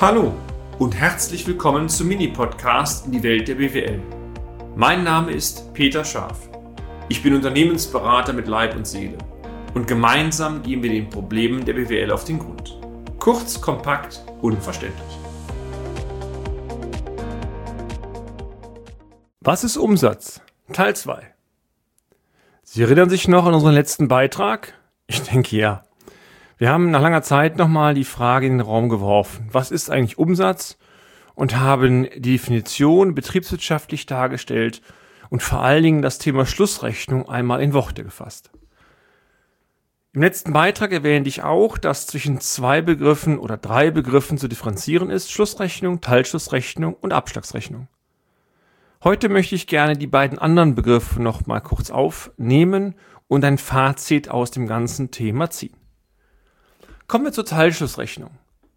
Hallo und herzlich willkommen zum Mini-Podcast in die Welt der BWL. Mein Name ist Peter Scharf. Ich bin Unternehmensberater mit Leib und Seele und gemeinsam gehen wir den Problemen der BWL auf den Grund. Kurz, kompakt, unverständlich. Was ist Umsatz? Teil 2. Sie erinnern sich noch an unseren letzten Beitrag? Ich denke ja. Wir haben nach langer Zeit nochmal die Frage in den Raum geworfen. Was ist eigentlich Umsatz? Und haben die Definition betriebswirtschaftlich dargestellt und vor allen Dingen das Thema Schlussrechnung einmal in Worte gefasst. Im letzten Beitrag erwähnte ich auch, dass zwischen 2 Begriffen oder 3 Begriffen zu differenzieren ist: Schlussrechnung, Teilschlussrechnung und Abschlagsrechnung. Heute möchte ich gerne die beiden anderen Begriffe noch mal kurz aufnehmen und ein Fazit aus dem ganzen Thema ziehen. Kommen wir zur Teilschlussrechnung.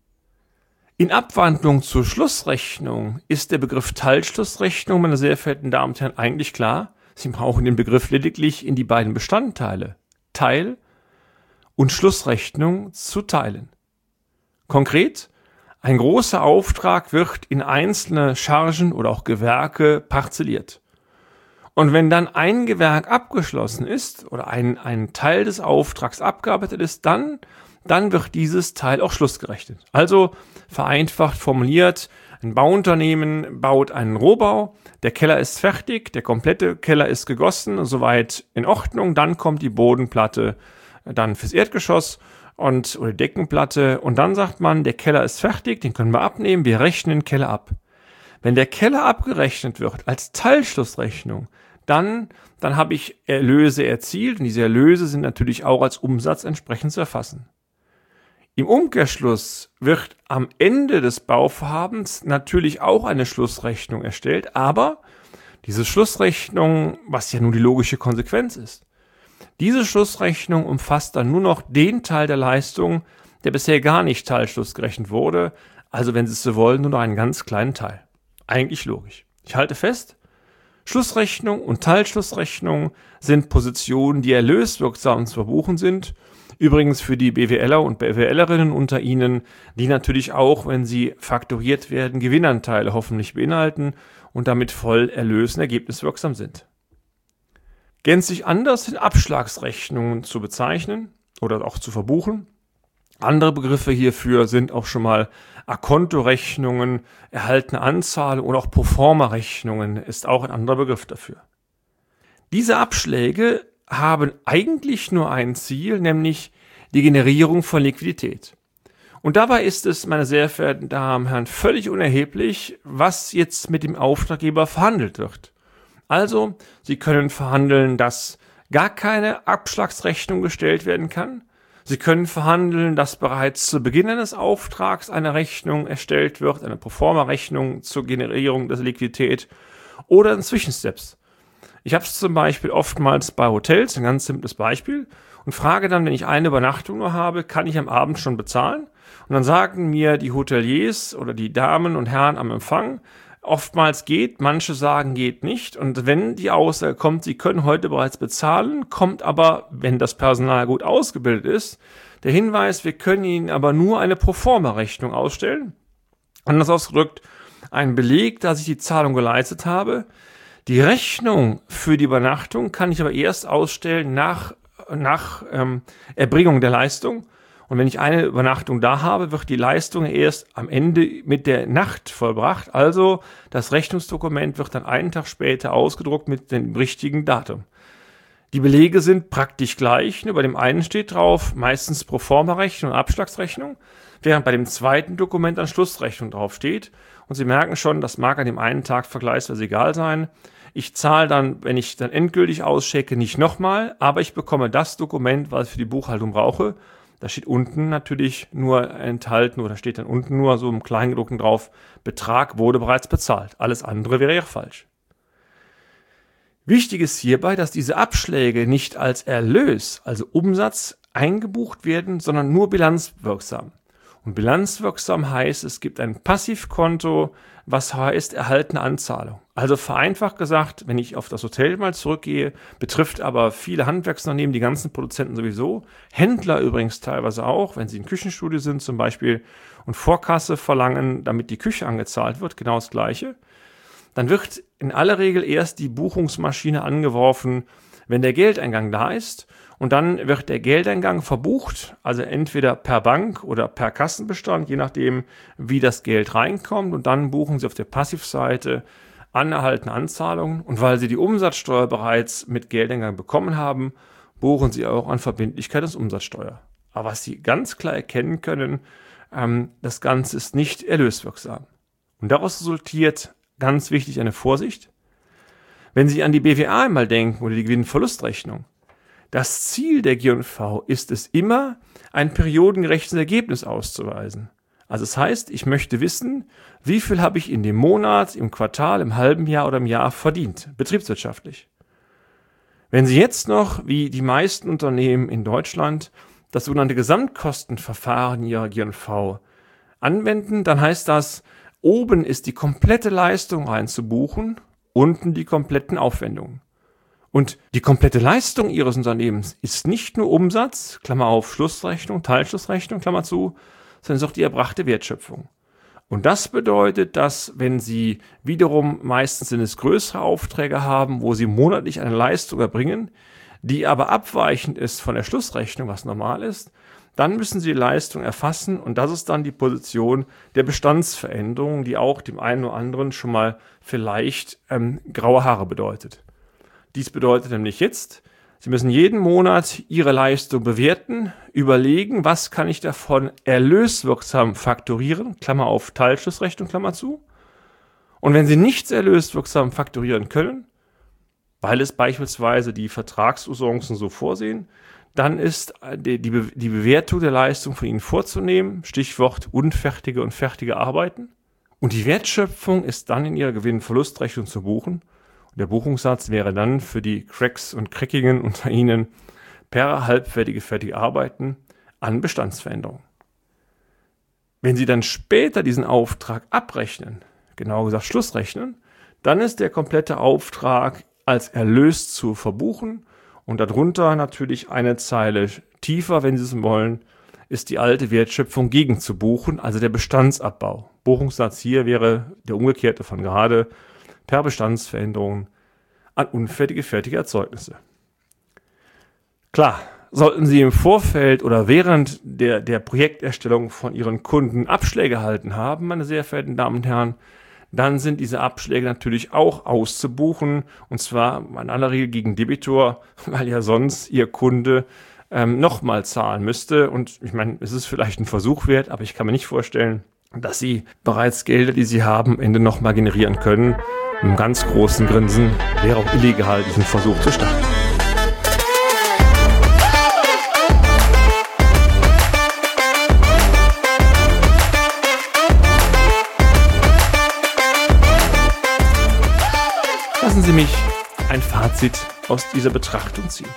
In Abwandlung zur Schlussrechnung ist der Begriff Teilschlussrechnung, meine sehr verehrten Damen und Herren, eigentlich klar. Sie brauchen den Begriff lediglich in die beiden Bestandteile Teil und Schlussrechnung zu teilen. Konkret: Ein großer Auftrag wird in einzelne Chargen oder auch Gewerke parzelliert. Und wenn dann ein Gewerk abgeschlossen ist oder ein Teil des Auftrags abgearbeitet ist, dann wird dieses Teil auch schlussgerechnet. Also vereinfacht formuliert: Ein Bauunternehmen baut einen Rohbau, der Keller ist fertig, der komplette Keller ist gegossen, soweit in Ordnung, dann kommt die Bodenplatte dann fürs Erdgeschoss oder Deckenplatte und dann sagt man, der Keller ist fertig, den können wir abnehmen, wir rechnen den Keller ab. Wenn der Keller abgerechnet wird als Teilschlussrechnung, dann habe ich Erlöse erzielt und diese Erlöse sind natürlich auch als Umsatz entsprechend zu erfassen. Im Umkehrschluss wird am Ende des Bauvorhabens natürlich auch eine Schlussrechnung erstellt, aber diese Schlussrechnung, was ja nun die logische Konsequenz ist, diese Schlussrechnung umfasst dann nur noch den Teil der Leistung, der bisher gar nicht teilschlussgerechnet wurde, also wenn Sie es so wollen, nur noch einen ganz kleinen Teil. Eigentlich logisch. Ich halte fest: Schlussrechnung und Teilschlussrechnung sind Positionen, die erlöswirksam zu verbuchen sind. Übrigens für die BWLer und BWLerinnen unter Ihnen, die natürlich auch, wenn sie faktoriert werden, Gewinnanteile hoffentlich beinhalten und damit voll erlös- und ergebniswirksam sind. Gänzlich anders sind Abschlagsrechnungen zu bezeichnen oder auch zu verbuchen. Andere Begriffe hierfür sind auch schon mal A-Konto-Rechnungen, erhaltene Anzahlung oder auch Proforma-Rechnungen ist auch ein anderer Begriff dafür. Diese Abschläge haben eigentlich nur ein Ziel, nämlich die Generierung von Liquidität. Und dabei ist es, meine sehr verehrten Damen und Herren, völlig unerheblich, was jetzt mit dem Auftraggeber verhandelt wird. Also, Sie können verhandeln, dass gar keine Abschlagsrechnung gestellt werden kann. Sie können verhandeln, dass bereits zu Beginn eines Auftrags eine Rechnung erstellt wird, eine Proforma-Rechnung zur Generierung der Liquidität oder in Zwischensteps. Ich habe es zum Beispiel oftmals bei Hotels, ein ganz simples Beispiel, und frage dann, wenn ich eine Übernachtung nur habe, kann ich am Abend schon bezahlen? Und dann sagen mir die Hoteliers oder die Damen und Herren am Empfang, oftmals geht, manche sagen geht nicht. Und wenn die Aussage kommt, sie können heute bereits bezahlen, kommt aber, wenn das Personal gut ausgebildet ist, der Hinweis, wir können Ihnen aber nur eine Proforma-Rechnung ausstellen. Anders ausgedrückt, ein Beleg, dass ich die Zahlung geleistet habe. Die Rechnung für die Übernachtung kann ich aber erst ausstellen nach Erbringung der Leistung. Und wenn ich eine Übernachtung da habe, wird die Leistung erst am Ende mit der Nacht vollbracht. Also das Rechnungsdokument wird dann einen Tag später ausgedruckt mit dem richtigen Datum. Die Belege sind praktisch gleich. Nur bei dem einen steht drauf meistens Proforma-Rechnung und Abschlagsrechnung, während bei dem zweiten Dokument dann Schlussrechnung drauf steht. Und Sie merken schon, das mag an dem einen Tag vergleichsweise egal sein. Ich zahle dann, wenn ich dann endgültig auschecke, nicht nochmal, aber ich bekomme das Dokument, was ich für die Buchhaltung brauche. Da steht unten natürlich nur enthalten oder steht dann unten nur so im Kleingedruckten drauf, Betrag wurde bereits bezahlt. Alles andere wäre ja falsch. Wichtig ist hierbei, dass diese Abschläge nicht als Erlös, also Umsatz, eingebucht werden, sondern nur bilanzwirksam. Und bilanzwirksam heißt, es gibt ein Passivkonto, was heißt erhaltene Anzahlung. Also vereinfacht gesagt, wenn ich auf das Hotel mal zurückgehe, betrifft aber viele Handwerksunternehmen, die ganzen Produzenten sowieso, Händler übrigens teilweise auch, wenn sie in Küchenstudio sind zum Beispiel und Vorkasse verlangen, damit die Küche angezahlt wird, genau das Gleiche. Dann wird in aller Regel erst die Buchungsmaschine angeworfen, wenn der Geldeingang da ist. Und dann wird der Geldeingang verbucht, also entweder per Bank oder per Kassenbestand, je nachdem, wie das Geld reinkommt. Und dann buchen Sie auf der Passivseite anerhaltene Anzahlungen. Und weil Sie die Umsatzsteuer bereits mit Geldeingang bekommen haben, buchen Sie auch an Verbindlichkeit des Umsatzsteuer. Aber was Sie ganz klar erkennen können, das Ganze ist nicht erlöswirksam. Und daraus resultiert ganz wichtig eine Vorsicht. Wenn Sie an die BWA einmal denken oder die Gewinn-Verlustrechnung, das Ziel der G&V ist es immer, ein periodengerechtes Ergebnis auszuweisen. Also das heißt, ich möchte wissen, wie viel habe ich in dem Monat, im Quartal, im halben Jahr oder im Jahr verdient, betriebswirtschaftlich. Wenn Sie jetzt noch, wie die meisten Unternehmen in Deutschland, das sogenannte Gesamtkostenverfahren Ihrer G&V anwenden, dann heißt das, oben ist die komplette Leistung reinzubuchen, unten die kompletten Aufwendungen. Und die komplette Leistung Ihres Unternehmens ist nicht nur Umsatz, Klammer auf, Schlussrechnung, Teilschlussrechnung, Klammer zu, sondern ist auch die erbrachte Wertschöpfung. Und das bedeutet, dass wenn Sie wiederum meistens sind es größere Aufträge haben, wo Sie monatlich eine Leistung erbringen, die aber abweichend ist von der Schlussrechnung, was normal ist, dann müssen Sie die Leistung erfassen und das ist dann die Position der Bestandsveränderung, die auch dem einen oder anderen schon mal vielleicht graue Haare bedeutet. Dies bedeutet nämlich jetzt, Sie müssen jeden Monat Ihre Leistung bewerten, überlegen, was kann ich davon erlöswirksam faktorieren, Klammer auf Teilschlussrechnung, Klammer zu. Und wenn Sie nichts erlöswirksam faktorieren können, weil es beispielsweise die Vertragsusancen so vorsehen, dann ist die Bewertung der Leistung von Ihnen vorzunehmen, Stichwort unfertige und fertige Arbeiten. Und die Wertschöpfung ist dann in Ihrer Gewinn-Verlustrechnung zu buchen. Der Buchungssatz wäre dann für die Cracks und Crackigen unter Ihnen per halbfertige, fertige Arbeiten an Bestandsveränderungen. Wenn Sie dann später diesen Auftrag abrechnen, genau gesagt Schlussrechnen, dann ist der komplette Auftrag als Erlös zu verbuchen und darunter natürlich eine Zeile tiefer, wenn Sie es wollen, ist die alte Wertschöpfung gegen zu buchen, also der Bestandsabbau. Buchungssatz hier wäre der umgekehrte von gerade, per Bestandsveränderungen an unfertige, fertige Erzeugnisse. Klar, sollten Sie im Vorfeld oder während der Projekterstellung von Ihren Kunden Abschläge erhalten haben, meine sehr verehrten Damen und Herren, dann sind diese Abschläge natürlich auch auszubuchen und zwar in aller Regel gegen Debitor, weil ja sonst Ihr Kunde nochmal zahlen müsste. Und ich meine, es ist vielleicht ein Versuch wert, aber ich kann mir nicht vorstellen, dass Sie bereits Gelder, die Sie haben, am Ende nochmal generieren können. Mit einem ganz großen Grinsen wäre auch illegal, diesen Versuch zu starten. Lassen Sie mich ein Fazit aus dieser Betrachtung ziehen.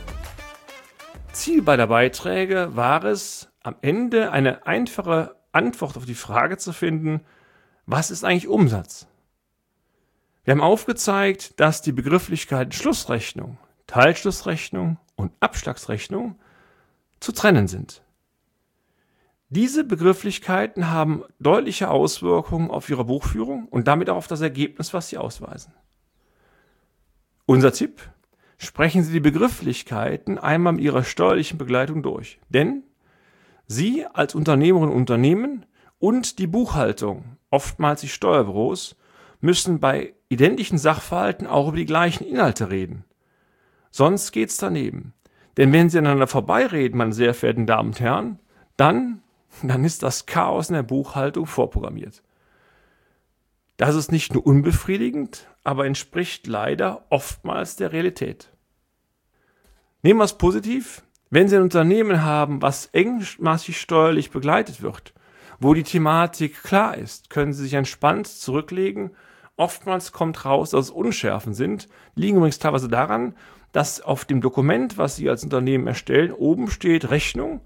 Ziel beider Beiträge war es, am Ende eine einfache Antwort auf die Frage zu finden, was ist eigentlich Umsatz? Wir haben aufgezeigt, dass die Begrifflichkeiten Schlussrechnung, Teilschlussrechnung und Abschlagsrechnung zu trennen sind. Diese Begrifflichkeiten haben deutliche Auswirkungen auf Ihre Buchführung und damit auch auf das Ergebnis, was Sie ausweisen. Unser Tipp: Sprechen Sie die Begrifflichkeiten einmal mit Ihrer steuerlichen Begleitung durch. Denn Sie als Unternehmerinnen und Unternehmen und die Buchhaltung, oftmals die Steuerbüros, müssen bei identischen Sachverhalten auch über die gleichen Inhalte reden. Sonst geht's daneben. Denn wenn Sie aneinander vorbeireden, meine sehr verehrten Damen und Herren, dann ist das Chaos in der Buchhaltung vorprogrammiert. Das ist nicht nur unbefriedigend, aber entspricht leider oftmals der Realität. Nehmen wir es positiv. Wenn Sie ein Unternehmen haben, was engmaschig steuerlich begleitet wird, wo die Thematik klar ist, können Sie sich entspannt zurücklegen. Oftmals kommt raus, dass es Unschärfen sind, liegen übrigens teilweise daran, dass auf dem Dokument, was Sie als Unternehmen erstellen, oben steht Rechnung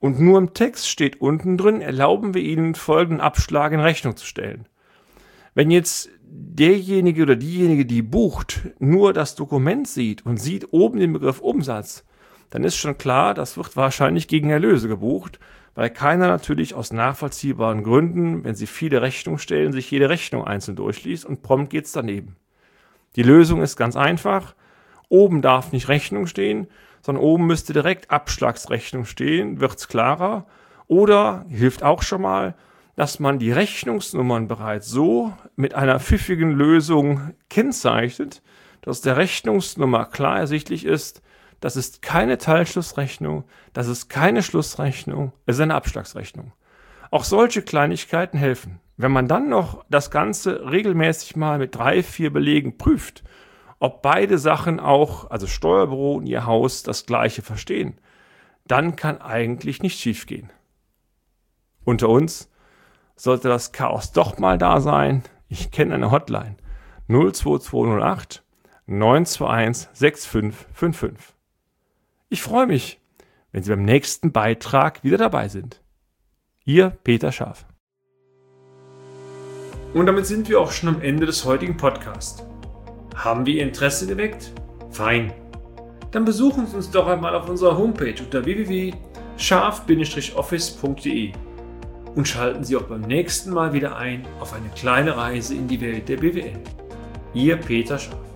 und nur im Text steht unten drin, erlauben wir Ihnen folgenden Abschlag in Rechnung zu stellen. Wenn jetzt derjenige oder diejenige, die bucht, nur das Dokument sieht und sieht oben den Begriff Umsatz, dann ist schon klar, das wird wahrscheinlich gegen Erlöse gebucht, weil keiner natürlich aus nachvollziehbaren Gründen, wenn sie viele Rechnungen stellen, sich jede Rechnung einzeln durchliest und prompt geht's daneben. Die Lösung ist ganz einfach. Oben darf nicht Rechnung stehen, sondern oben müsste direkt Abschlagsrechnung stehen, wird's klarer. Oder, hilft auch schon mal, dass man die Rechnungsnummern bereits so mit einer pfiffigen Lösung kennzeichnet, dass der Rechnungsnummer klar ersichtlich ist, das ist keine Teilschlussrechnung, das ist keine Schlussrechnung, es ist eine Abschlagsrechnung. Auch solche Kleinigkeiten helfen. Wenn man dann noch das Ganze regelmäßig mal mit 3-4 Belegen prüft, ob beide Sachen auch, also Steuerbüro und Ihr Haus, das Gleiche verstehen, dann kann eigentlich nichts schiefgehen. Unter uns, sollte das Chaos doch mal da sein, ich kenne eine Hotline 02208 921 6555. Ich freue mich, wenn Sie beim nächsten Beitrag wieder dabei sind. Ihr Peter Scharf. Und damit sind wir auch schon am Ende des heutigen Podcasts. Haben wir Ihr Interesse geweckt? Fein. Dann besuchen Sie uns doch einmal auf unserer Homepage unter www.scharf-office.de und schalten Sie auch beim nächsten Mal wieder ein auf eine kleine Reise in die Welt der BWL. Ihr Peter Scharf.